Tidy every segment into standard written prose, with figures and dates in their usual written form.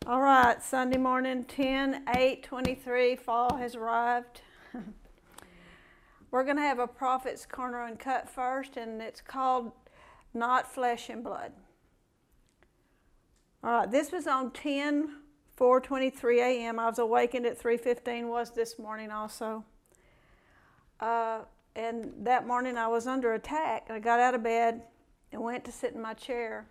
All right, Sunday morning, 10/8/23, fall has arrived. We're going to have a Prophet's Corner Uncut first, and it's called Not Flesh and Blood. All right, this was on 10/4/23 a.m. I was awakened at 3:15, was this morning also. And that morning I was under attack. I got out of bed and went to sit in my chair.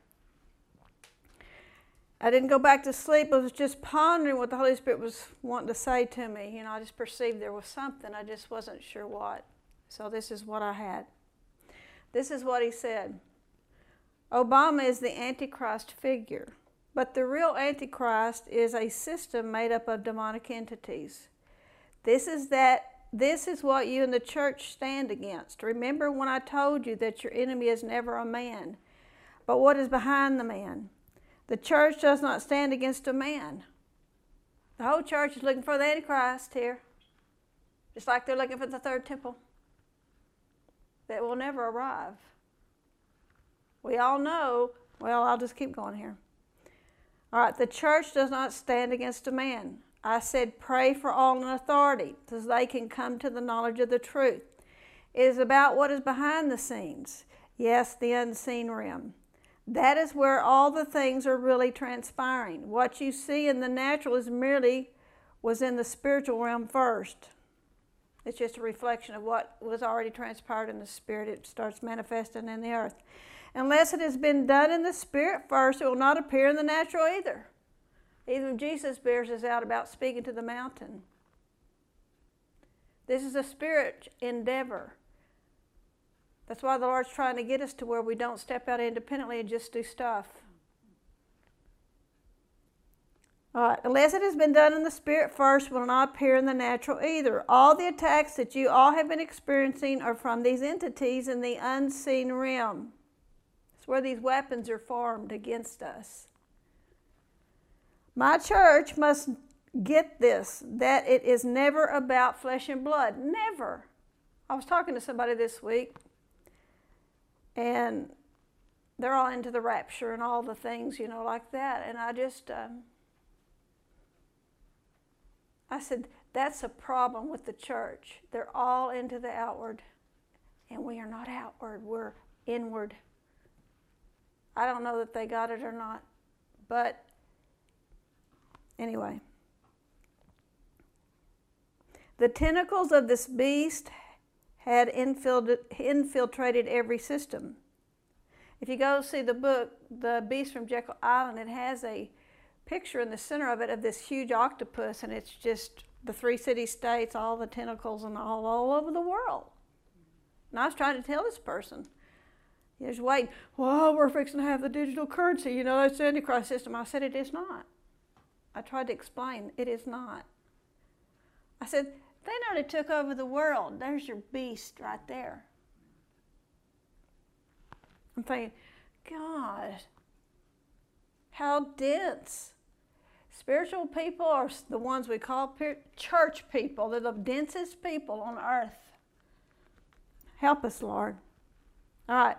I didn't go back to sleep. I was just pondering what the Holy Spirit was wanting to say to me. You know, I just perceived there was something. I just wasn't sure what. So this is what I had. This is what he said. Obama is the Antichrist figure, but the real Antichrist is a system made up of demonic entities. This is what you in the church stand against. Remember when I told you that your enemy is never a man, but what is behind the man? The church does not stand against a man. The whole church is looking for the Antichrist here, just like they're looking for the third temple that will never arrive. We all know, well, I'll just keep going here. All right, the church does not stand against a man. I said pray for all in authority so they can come to the knowledge of the truth. It is about what is behind the scenes. Yes, the unseen realm. That is where all the things are really transpiring. What you see in the natural is merely was in the spiritual realm first. It's just a reflection of what was already transpired in the spirit. It starts manifesting in the earth. Unless it has been done in the spirit first, it will not appear in the natural either. Even Jesus bears us out about speaking to the mountain. This is a spirit endeavor. That's why the Lord's trying to get us to where we don't step out independently and just do stuff. All right, unless it has been done in the spirit first, it will not appear in the natural either. All the attacks that you all have been experiencing are from these entities in the unseen realm. It's where these weapons are formed against us. My church must get this, that it is never about flesh and blood. Never. I was talking to somebody this week, and they're all into the rapture and all the things, you know, like that. And I just, I said, that's a problem with the church. They're all into the outward, and we are not outward. We're inward. I don't know that they got it or not, but anyway. The tentacles of this beast had infiltrated every system. If you go see the book, The Beast from Jekyll Island, it has a picture in the center of it of this huge octopus, and it's just the 3 city-states, all the tentacles, and all over the world. And I was trying to tell this person, he was waiting, well, we're fixing to have the digital currency, you know, that's the Antichrist system. I said, it is not. I tried to explain, it is not. I said, they nearly took over the world. There's your beast right there. I'm thinking, God, how dense. Spiritual people are the ones we call church people. They're the densest people on earth. Help us, Lord. All right.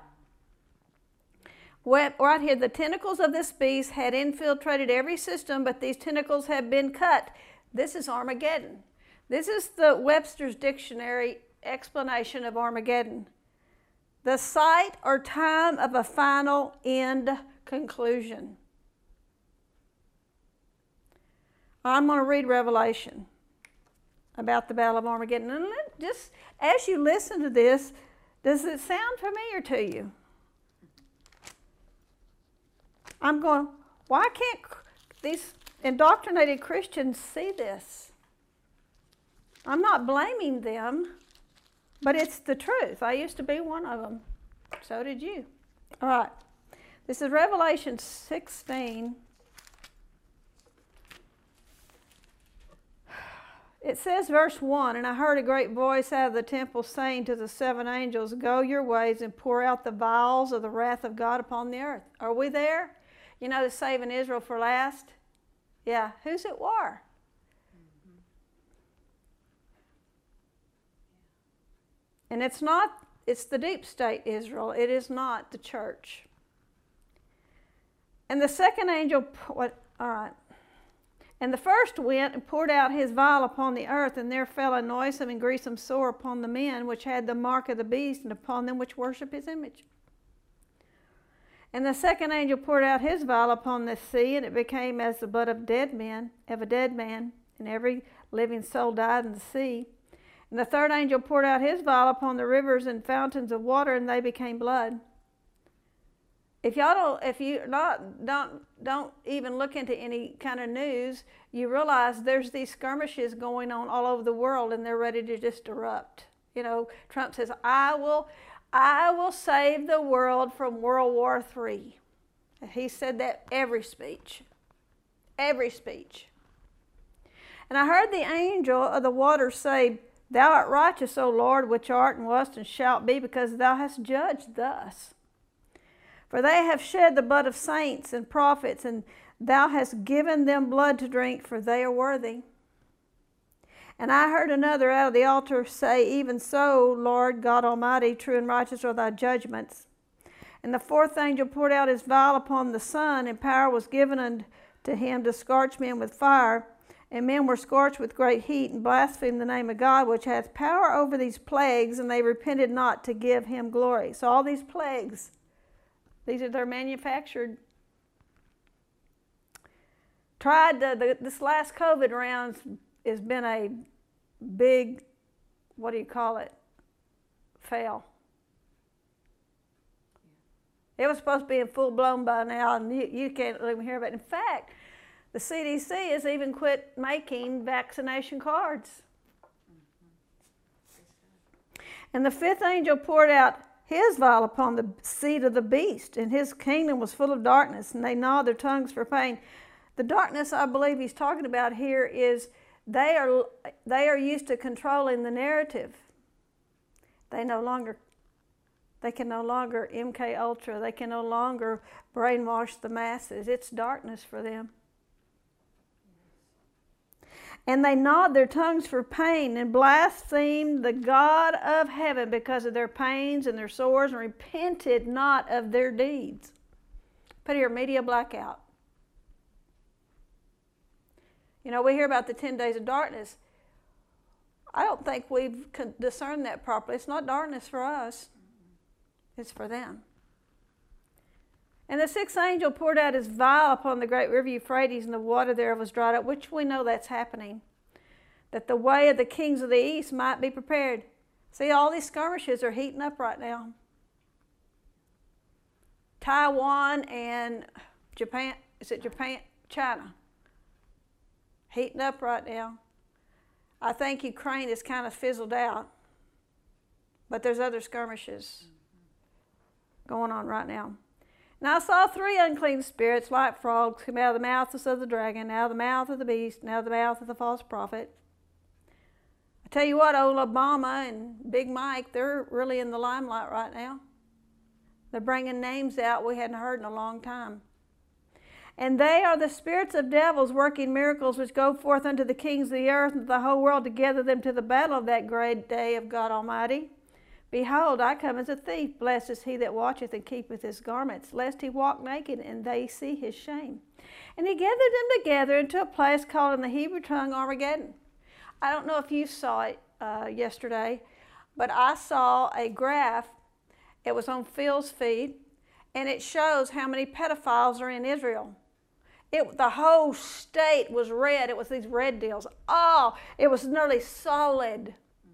Right here, the tentacles of this beast had infiltrated every system, but these tentacles have been cut. This is Armageddon. This is the Webster's Dictionary explanation of Armageddon. The site or time of a final end conclusion. I'm going to read Revelation about the Battle of Armageddon. And just as you listen to this, does it sound familiar to you? I'm going, why can't these indoctrinated Christians see this? I'm not blaming them, but it's the truth. I used to be one of them. So did you. All right. This is Revelation 16. It says, verse 1, and I heard a great voice out of the temple saying to the 7 angels, go your ways and pour out the vials of the wrath of God upon the earth. Are we there? You know, the saving Israel for last? Yeah. Who's at war? And it's the deep state Israel. It is not the church. And the second angel, all right. And the first went and poured out his vial upon the earth, and there fell a noisome and grievous sore upon the men which had the mark of the beast, and upon them which worship his image. And the second angel poured out his vial upon the sea, and it became as the blood of a dead man, and every living soul died in the sea. And the third angel poured out his vial upon the rivers and fountains of water, and they became blood. If you don't even look into any kind of news, you realize there's these skirmishes going on all over the world, and they're ready to just erupt. You know, Trump says, I will save the world from World War III. He said that every speech. Every speech. And I heard the angel of the waters say, Thou art righteous, O Lord, which art and wast and shalt be, because thou hast judged thus. For they have shed the blood of saints and prophets, and thou hast given them blood to drink, for they are worthy. And I heard another out of the altar say, Even so, Lord God Almighty, true and righteous are thy judgments. And the fourth angel poured out his vial upon the sun, and power was given unto him to scorch men with fire. And men were scorched with great heat, and blasphemed the name of God, which hath power over these plagues, and they repented not to give him glory. So all these plagues, they're manufactured. This last COVID round has been a big, fail. It was supposed to be in full blown by now, and you can't even hear about it. In fact, the CDC has even quit making vaccination cards. And the fifth angel poured out his vial upon the seat of the beast, and his kingdom was full of darkness, and they gnawed their tongues for pain. The darkness I believe he's talking about here is they are used to controlling the narrative. They can no longer MK Ultra. They can no longer brainwash the masses. It's darkness for them. And they gnawed their tongues for pain and blasphemed the God of heaven because of their pains and their sores, and repented not of their deeds. Put here, media blackout. You know, we hear about the 10 days of darkness. I don't think we've discerned that properly. It's not darkness for us. It's for them. And the sixth angel poured out his vial upon the great river Euphrates, and the water thereof was dried up, which we know that's happening, that the way of the kings of the east might be prepared. See, all these skirmishes are heating up right now. Taiwan and Japan, China, heating up right now. I think Ukraine is kind of fizzled out, but there's other skirmishes going on right now. And I saw three unclean spirits like frogs come out of the mouth of the dragon, out of the mouth of the beast, and out of the mouth of the false prophet. I tell you what, old Obama and Big Mike, they're really in the limelight right now. They're bringing names out we hadn't heard in a long time. And they are the spirits of devils working miracles, which go forth unto the kings of the earth and the whole world to gather them to the battle of that great day of God Almighty. Behold, I come as a thief. Blessed is he that watcheth and keepeth his garments, lest he walk naked and they see his shame. And he gathered them together into a place called in the Hebrew tongue Armageddon. I don't know if you saw it yesterday, but I saw a graph. It was on Phil's feed, and it shows how many pedophiles are in Israel. The whole state was red. It was these red deals. Oh, it was nearly solid.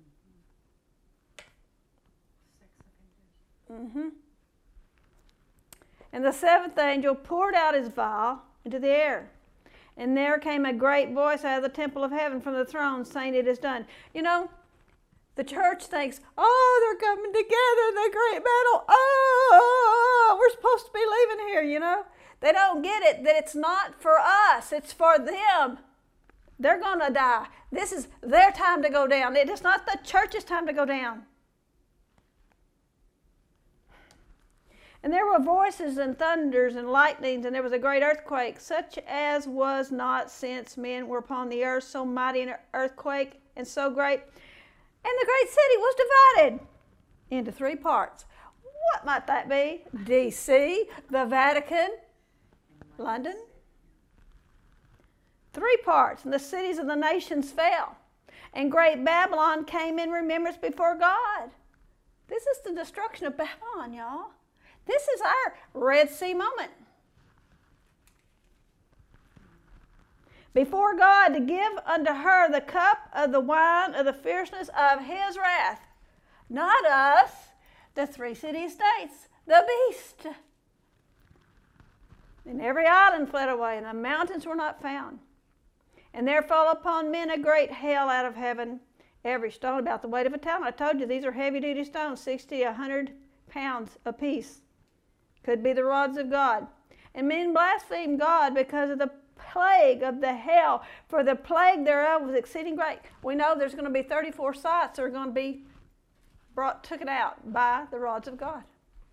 And the seventh angel poured out his vial into the air. And there came a great voice out of the temple of heaven from the throne, saying, It is done. You know, the church thinks, oh, they're coming together, the great battle. Oh, we're supposed to be leaving here, you know. They don't get it, that it's not for us, it's for them. They're going to die. This is their time to go down. It is not the church's time to go down. And there were voices and thunders and lightnings, and there was a great earthquake, such as was not since men were upon the earth, so mighty an earthquake and so great. And the great city was divided into three parts. What might that be? D.C., the Vatican, London. 3 three parts, and the cities of the nations fell. And great Babylon came in remembrance before God. This is the destruction of Babylon, y'all. This is our Red Sea moment. Before God, to give unto her the cup of the wine of the fierceness of his wrath. Not us, the three city-states, the beast. And every island fled away, and the mountains were not found. And there fell upon men a great hail out of heaven, every stone about the weight of a talent. I told you, these are heavy-duty stones, 60, 100 pounds apiece. Could be the rods of God. And men blasphemed God because of the plague of the hail, for the plague thereof was exceeding great. We know there's going to be 34 sites that are going to be taken out by the rods of God.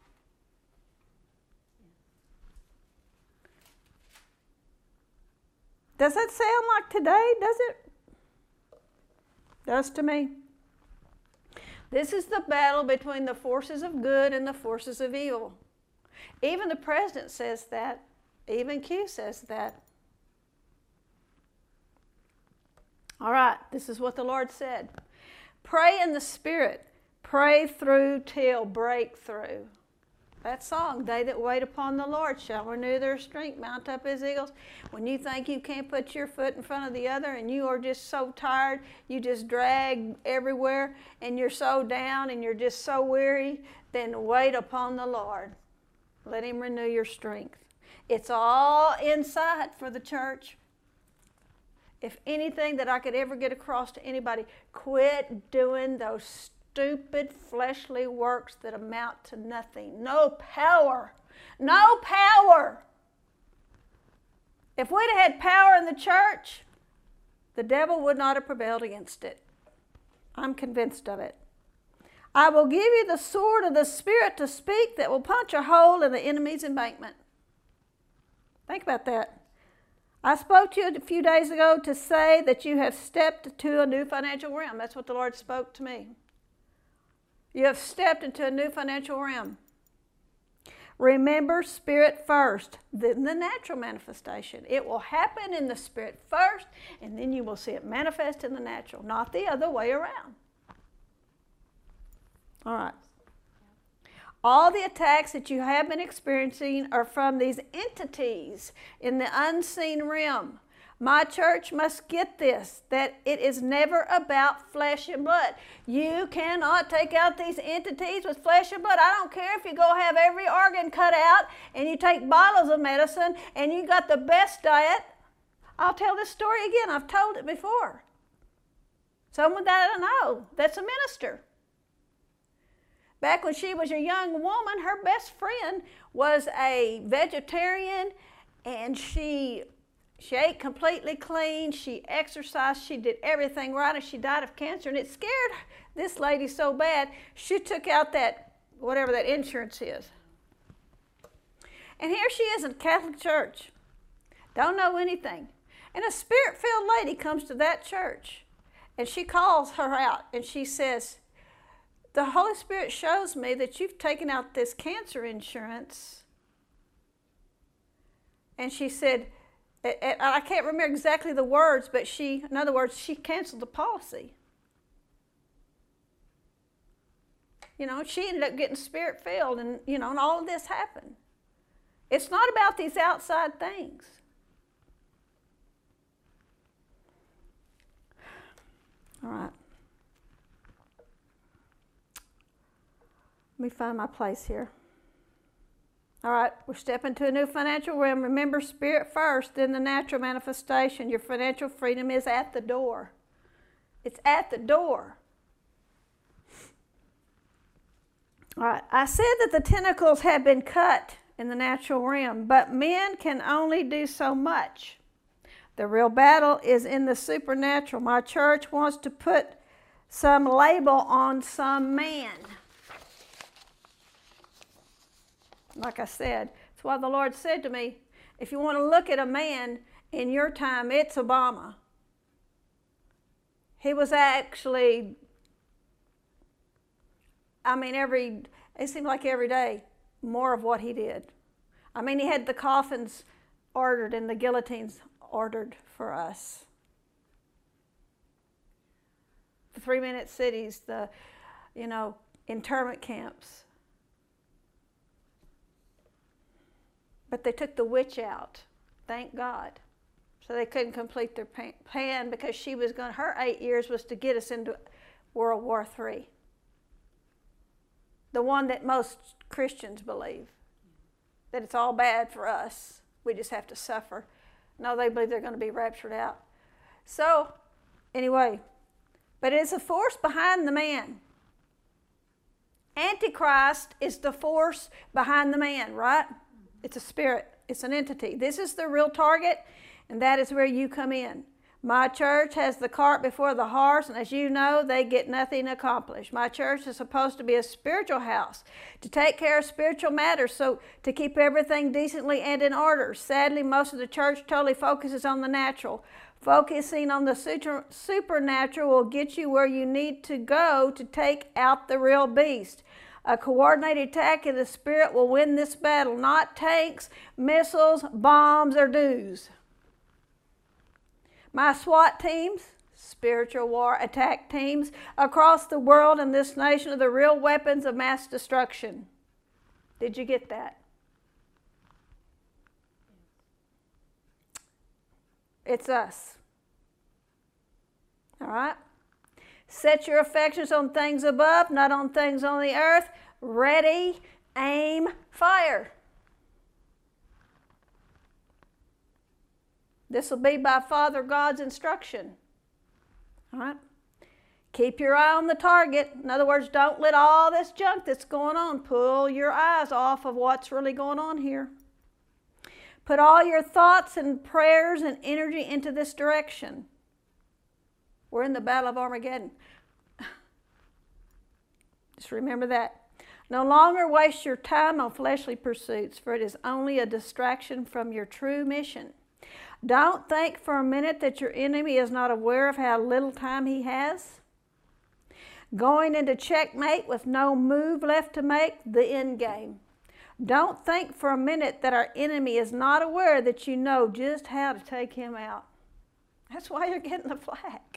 Does that sound like today? Does it? Does to me. This is the battle between the forces of good and the forces of evil. Even the president says that. Even Q says that. All right, this is what the Lord said. Pray in the Spirit. Pray through till breakthrough. That song, they that wait upon the Lord shall renew their strength, mount up as eagles. When you think you can't put your foot in front of the other and you are just so tired, you just drag everywhere and you're so down and you're just so weary, then wait upon the Lord. Let him renew your strength. It's all inside for the church. If anything that I could ever get across to anybody, quit doing those stupid fleshly works that amount to nothing. No power. No power. If we'd have had power in the church, the devil would not have prevailed against it. I'm convinced of it. I will give you the sword of the Spirit to speak that will punch a hole in the enemy's embankment. Think about that. I spoke to you a few days ago to say that you have stepped to a new financial realm. That's what the Lord spoke to me. You have stepped into a new financial realm. Remember spirit first, then the natural manifestation. It will happen in the spirit first, and then you will see it manifest in the natural, not the other way around. All right. All the attacks that you have been experiencing are from these entities in the unseen realm. My church must get this, that it is never about flesh and blood. You cannot take out these entities with flesh and blood. I don't care if you go have every organ cut out and you take bottles of medicine and you got the best diet. I'll tell this story again. I've told it before. Someone that I know that's a minister. Back when she was a young woman, her best friend was a vegetarian, and she ate completely clean, she exercised, she did everything right, and she died of cancer. And it scared this lady so bad, she took out that, whatever that insurance is. And here she is in a Catholic church, don't know anything. And a spirit-filled lady comes to that church, and she calls her out, and she says, the Holy Spirit shows me that you've taken out this cancer insurance. And she said, I can't remember exactly the words, but in other words, she canceled the policy. You know, she ended up getting spirit-filled, and, you know, and all of this happened. It's not about these outside things. All right. Let me find my place here. All right, we're stepping to a new financial realm. Remember, spirit first, then the natural manifestation. Your financial freedom is at the door. It's at the door. All right, I said that the tentacles have been cut in the natural realm, but men can only do so much. The real battle is in the supernatural. My church wants to put some label on some man. Like I said, that's why the Lord said to me, if you want to look at a man in your time, it's Obama. He was actually, it seemed like every day, more of what he did. I mean, he had the coffins ordered and the guillotines ordered for us. The 3-minute cities, the, internment camps. But they took the witch out, thank God. So they couldn't complete their plan because her 8 years was to get us into World War III. The one that most Christians believe, that it's all bad for us. We just have to suffer. No, they believe they're going to be raptured out. So, anyway, but it's a force behind the man. Antichrist is the force behind the man, right? It's a spirit. It's an entity. This is the real target, and that is where you come in. My church has the cart before the horse, and as you know, they get nothing accomplished. My church is supposed to be a spiritual house, to take care of spiritual matters, so to keep everything decently and in order. Sadly, most of the church totally focuses on the natural. Focusing on the supernatural will get you where you need to go to take out the real beast. A coordinated attack in the spirit will win this battle, not tanks, missiles, bombs, or dues. My SWAT teams, spiritual war attack teams, across the world and this nation are the real weapons of mass destruction. Did you get that? It's us. All right? Set your affections on things above, not on things on the earth. Ready, aim, fire. This will be by Father God's instruction. All right? Keep your eye on the target. In other words, don't let all this junk that's going on pull your eyes off of what's really going on here. Put all your thoughts and prayers and energy into this direction. We're in the Battle of Armageddon. Just remember that. No longer waste your time on fleshly pursuits, for it is only a distraction from your true mission. Don't think for a minute that your enemy is not aware of how little time he has. Going into checkmate with no move left to make, the end game. Don't think for a minute that our enemy is not aware that you know just how to take him out. That's why you're getting the flack.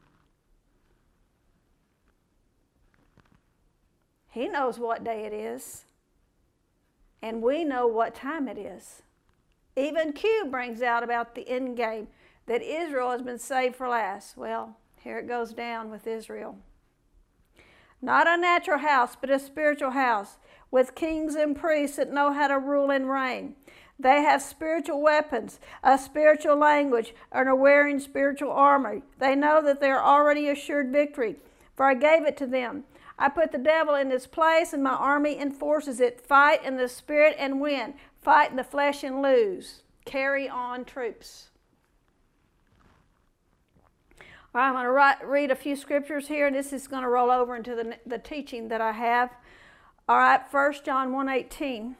He knows what day it is, and we know what time it is. Even Q brings out about the end game, that Israel has been saved for last. Well, here it goes down with Israel. Not a natural house, but a spiritual house, with kings and priests that know how to rule and reign. They have spiritual weapons, a spiritual language, and are wearing spiritual armor. They know that they are already assured victory, for I gave it to them. I put the devil in his place, and my army enforces it. Fight in the spirit and win. Fight in the flesh and lose. Carry on, troops. All right, I'm going to read a few scriptures here, and this is going to roll over into the teaching that I have. All right, 1 John 1:18.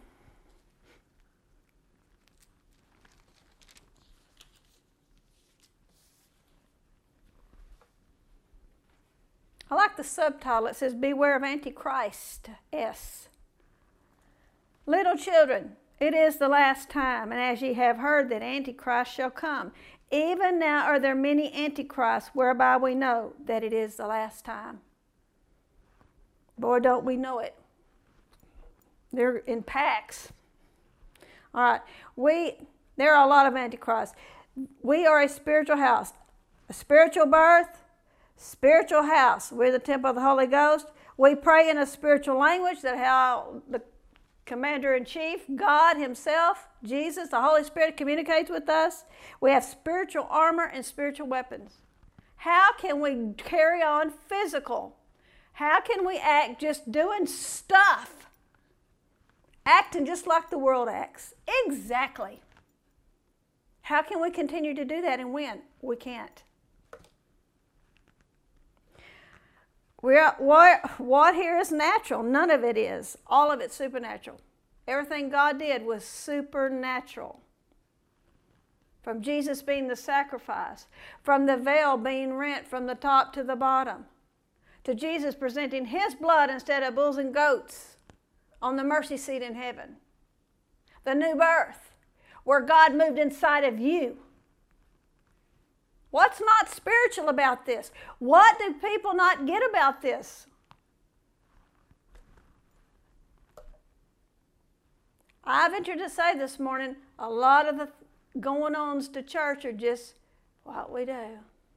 I like the subtitle. It says, Beware of Antichrist. S. Little children, it is the last time, and as ye have heard that Antichrist shall come, even now are there many Antichrists, whereby we know that it is the last time. Boy, don't we know it. They're in packs. All right, there are a lot of Antichrists. We are a spiritual house, a spiritual birth, spiritual house. We're the temple of the Holy Ghost. We pray in a spiritual language, that how the Commander-in-Chief, God himself, Jesus, the Holy Spirit communicates with us. We have spiritual armor and spiritual weapons. How can we carry on physical? How can we act just doing stuff? Acting just like the world acts. Exactly. How can we continue to do that and win? We can't. What here is natural? None of it is. All of it's supernatural. Everything God did was supernatural. From Jesus being the sacrifice, from the veil being rent from the top to the bottom, to Jesus presenting his blood instead of bulls and goats on the mercy seat in heaven. The new birth, where God moved inside of you What's not spiritual about this? What do people not get about this? I venture to say this morning, a lot of the going-ons to church are just what we do.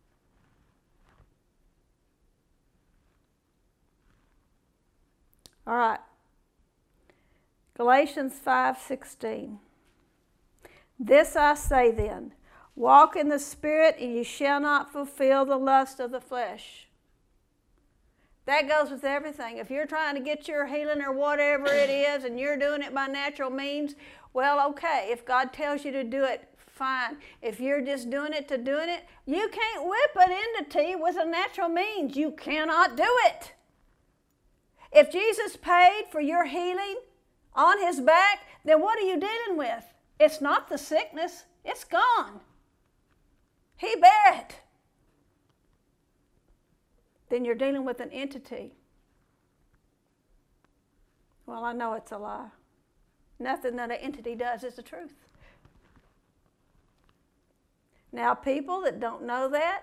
All right. Galatians 5:16. This I say then, walk in the Spirit, and you shall not fulfill the lust of the flesh. That goes with everything. If you're trying to get your healing or whatever it is, and you're doing it by natural means, well, okay. If God tells you to do it, fine. If you're just doing it to doing it, you can't whip it into tea with a natural means. You cannot do it. If Jesus paid for your healing on his back, then what are you dealing with? It's not the sickness. It's gone. He bare it. Then you're dealing with an entity. Well, I know it's a lie. Nothing that an entity does is the truth. Now, people that don't know that,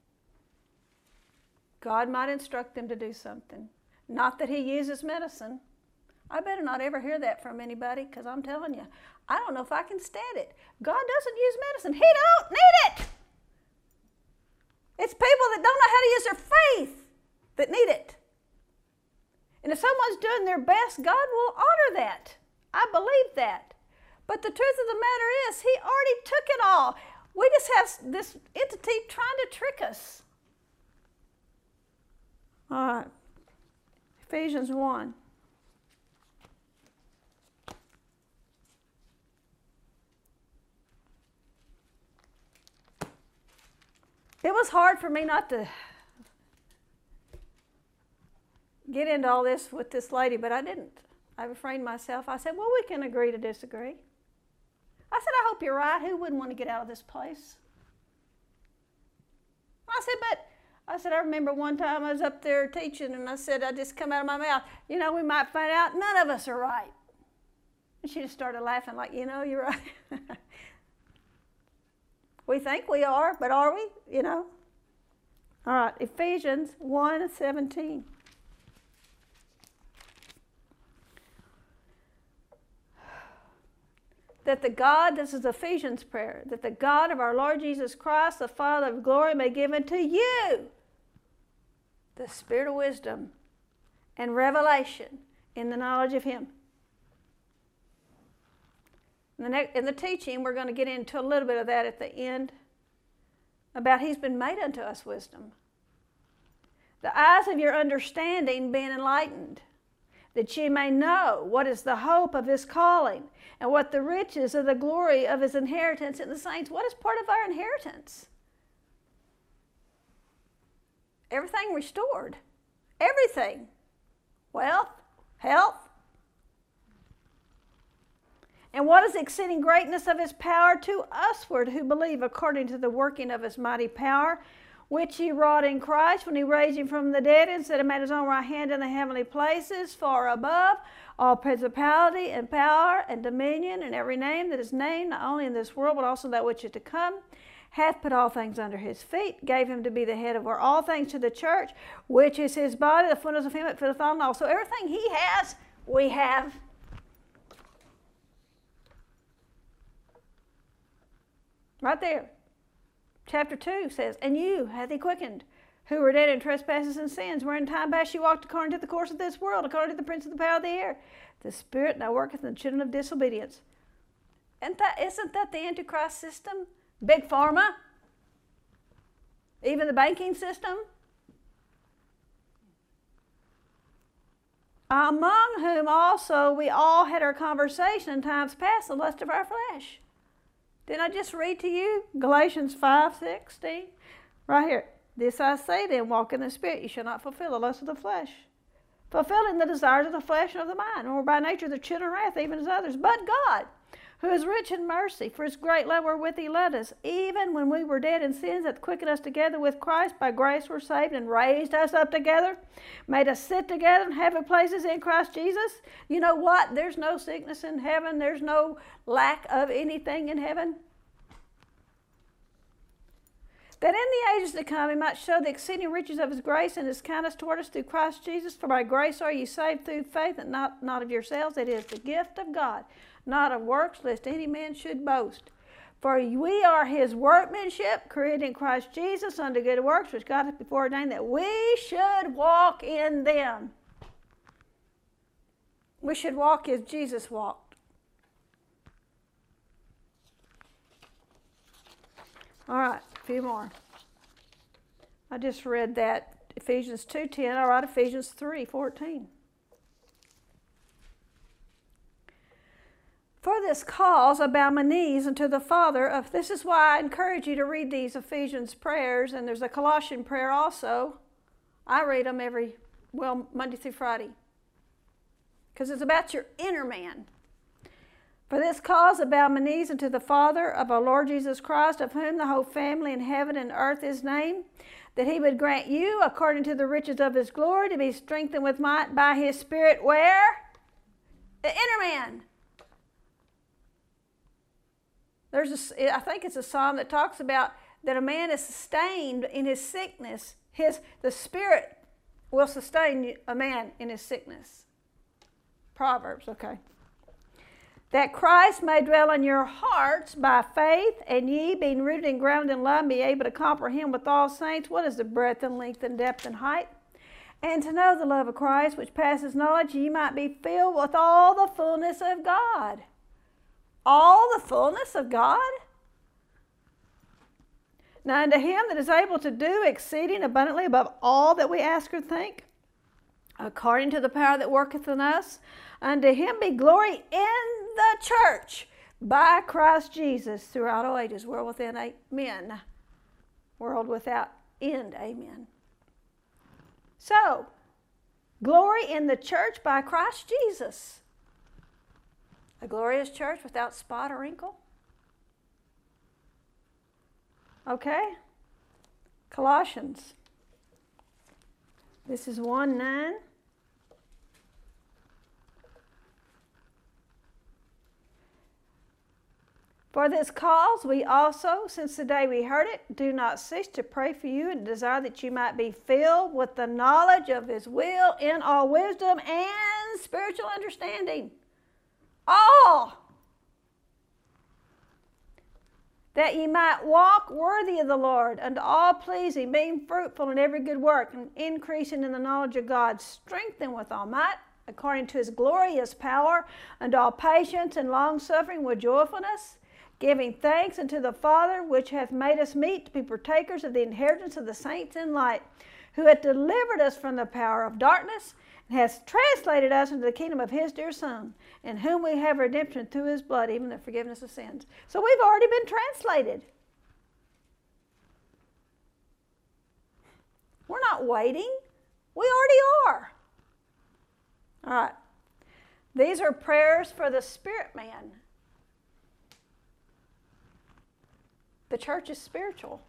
God might instruct them to do something. Not that he uses medicine. I better not ever hear that from anybody, because I'm telling you, I don't know if I can stand it. God doesn't use medicine. He don't need it. It's people that don't know how to use their faith that need it. And if someone's doing their best, God will honor that. I believe that. But the truth of the matter is, he already took it all. We just have this entity trying to trick us. All right. Ephesians 1. It was hard for me not to get into all this with this lady, but I didn't. I refrained myself. I said, well, we can agree to disagree. I said, I hope you're right. Who wouldn't want to get out of this place? I said, I remember one time I was up there teaching, and I said, I just come out of my mouth, you know, we might find out none of us are right. And she just started laughing like, you know, you're right. We think we are, but are we? You know? All right, Ephesians 1:17. That the God, this is Ephesians prayer, that the God of our Lord Jesus Christ, the Father of glory, may give unto you the spirit of wisdom and revelation in the knowledge of him. In the teaching, we're going to get into a little bit of that at the end, about he's been made unto us wisdom. The eyes of your understanding being enlightened, that ye may know what is the hope of his calling, and what the riches of the glory of his inheritance in the saints. What is part of our inheritance? Everything restored. Everything. Wealth, health. And what is the exceeding greatness of his power to usward who believe, according to the working of his mighty power, which he wrought in Christ when he raised him from the dead and set him at his own right hand in the heavenly places, far above all principality and power and dominion and every name that is named, not only in this world but also that which is to come, hath put all things under his feet, gave him to be the head over all things to the church, which is his body, the fullness of him that fitteth all in all. So everything he has, we have. Right there. Chapter 2 says, and you hath he quickened, who were dead in trespasses and sins, wherein time past you walked according to the course of this world, according to the prince of the power of the air, the spirit now worketh in the children of disobedience. Isn't that the Antichrist system? Big pharma? Even the banking system? Among whom also we all had our conversation in times past, the lust of our flesh. Didn't I just read to you Galatians 5:16? Right here. This I say then, walk in the Spirit, you shall not fulfill the lust of the flesh. Fulfilling the desires of the flesh and of the mind, or by nature the children of wrath, even as others. But God, who is rich in mercy, for his great love wherewith he loved us, even when we were dead in sins, hath quickened us together with Christ, by grace we're saved, and raised us up together, made us sit together in heavenly places in Christ Jesus. You know what? There's no sickness in heaven. There's no lack of anything in heaven. that in the ages to come he might show the exceeding riches of his grace and his kindness toward us through Christ Jesus. For by grace are you saved through faith, and not of yourselves. It is the gift of God, not of works, lest any man should boast. For we are his workmanship, created in Christ Jesus unto good works, which God hath before ordained that we should walk in them. We should walk as Jesus walked. All right, a few more. I just read that, Ephesians 2:10. All right, Ephesians 3:14. For this cause I bow my knees unto the Father of... This is why I encourage you to read these Ephesians prayers, and there's a Colossian prayer also. I read them Monday through Friday, because it's about your inner man. For this cause I bow my knees unto the Father of our Lord Jesus Christ, of whom the whole family in heaven and earth is named, that he would grant you, according to the riches of his glory, to be strengthened with might by his Spirit. Where? The inner man. I think it's a psalm that talks about that a man is sustained in his sickness. The Spirit will sustain a man in his sickness. Proverbs, okay. That Christ may dwell in your hearts by faith, and ye, being rooted and grounded in love, be able to comprehend with all saints what is the breadth and length and depth and height, and to know the love of Christ, which passes knowledge, ye might be filled with all the fullness of God. All the fullness of God? Now unto him that is able to do exceeding abundantly above all that we ask or think, according to the power that worketh in us, unto him be glory in the church by Christ Jesus throughout all ages, world within amen, world without end, amen. So, glory in the church by Christ Jesus. A glorious church without spot or wrinkle. Okay? Colossians. This is 1:9. For this cause we also, since the day we heard it, do not cease to pray for you and desire that you might be filled with the knowledge of his will in all wisdom and spiritual understanding. All. That ye might walk worthy of the Lord, unto all pleasing, being fruitful in every good work, and increasing in the knowledge of God, strengthened with all might, according to his glorious power, unto all patience and longsuffering with joyfulness, giving thanks unto the Father, which hath made us meet to be partakers of the inheritance of the saints in light, who hath delivered us from the power of darkness, and hath translated us into the kingdom of his dear Son, in whom we have redemption through his blood, even the forgiveness of sins. So we've already been translated. We're not waiting. We already are. All right. These are prayers for the spirit man. The church is spiritual.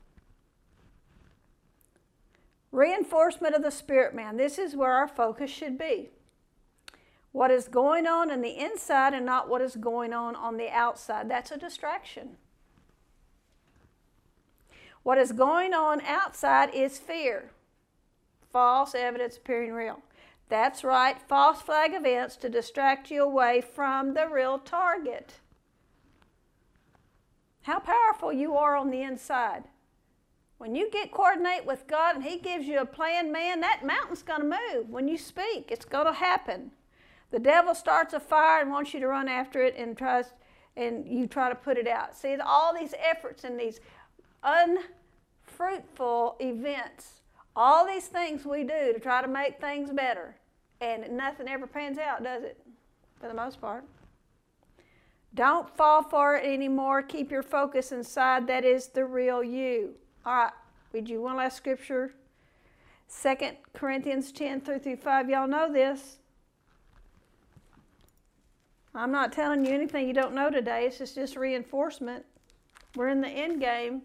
Reinforcement of the spirit man. This is where our focus should be. What is going on the inside and not what is going on the outside. That's a distraction. What is going on outside is fear. False evidence appearing real. That's right, false flag events to distract you away from the real target. How powerful you are on the inside. When you get coordinate with God and he gives you a plan, man, that mountain's going to move. When you speak, it's going to happen. The devil starts a fire and wants you to run after it and you try to put it out. See, all these efforts and these unfruitful events, all these things we do to try to make things better, and nothing ever pans out, does it? For the most part. Don't fall for it anymore. Keep your focus inside. That is the real you. All right, read you one last scripture. 2 Corinthians 10:3-5. Y'all know this. I'm not telling you anything you don't know today. It's just reinforcement. We're in the end game.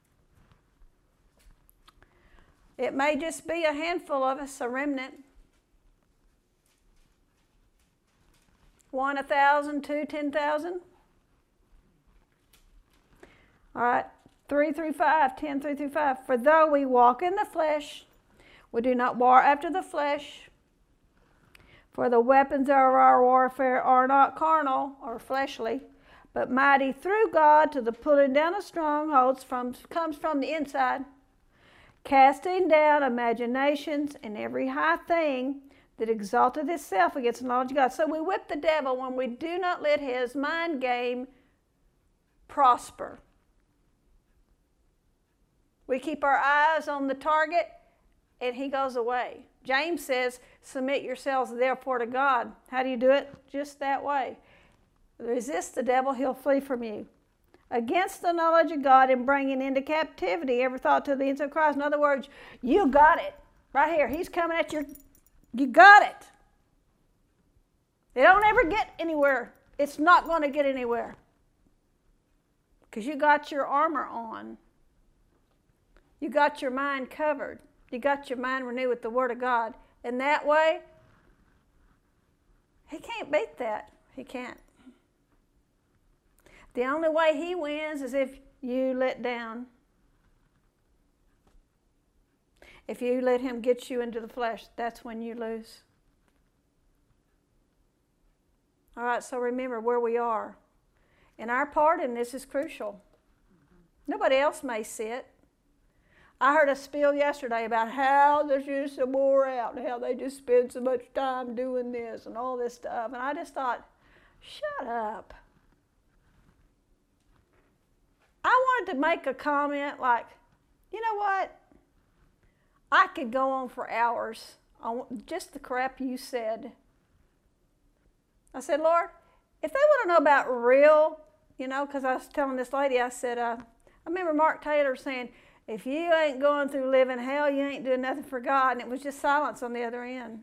It may just be a handful of us, a remnant. 1, 1,000, 2, 10,000. All right, 3 through 5, 10 through 5. For though we walk in the flesh, we do not war after the flesh. For the weapons of our warfare are not carnal or fleshly, but mighty through God to the pulling down of strongholds comes from the inside, casting down imaginations and every high thing that exalteth itself against the knowledge of God. So we whip the devil when we do not let his mind game prosper. We keep our eyes on the target and he goes away. James says, submit yourselves therefore to God. How do you do it? Just that way. Resist the devil, he'll flee from you. Against the knowledge of God and bringing into captivity every thought to the ends of Christ. In other words, you got it. Right here. He's coming at you. You got it. They don't ever get anywhere. It's not going to get anywhere. Because you got your armor on. You got your mind covered. You got your mind renewed with the Word of God. And that way, he can't beat that. He can't. The only way he wins is if you let down. If you let him get you into the flesh, that's when you lose. All right, so remember where we are. And our part in this is crucial. Nobody else may see it. I heard a spiel yesterday about how there's just some wore out and how they just spend so much time doing this and all this stuff. And I just thought, shut up. I wanted to make a comment like, you know what? I could go on for hours on just the crap you said. I said, Lord, if they want to know about real, because I was telling this lady, I said, I remember Mark Taylor saying, if you ain't going through living hell, you ain't doing nothing for God. And it was just silence on the other end.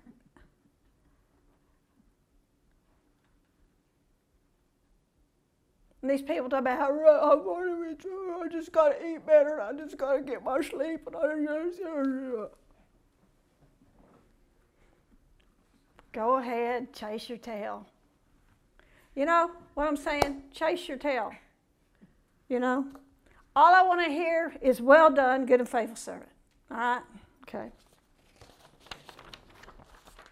And these people talk about how I just got to eat better and I just got to get my sleep. And go ahead, chase your tail. You know what I'm saying? Chase your tail. All I want to hear is well done, good and faithful servant. All right? Okay.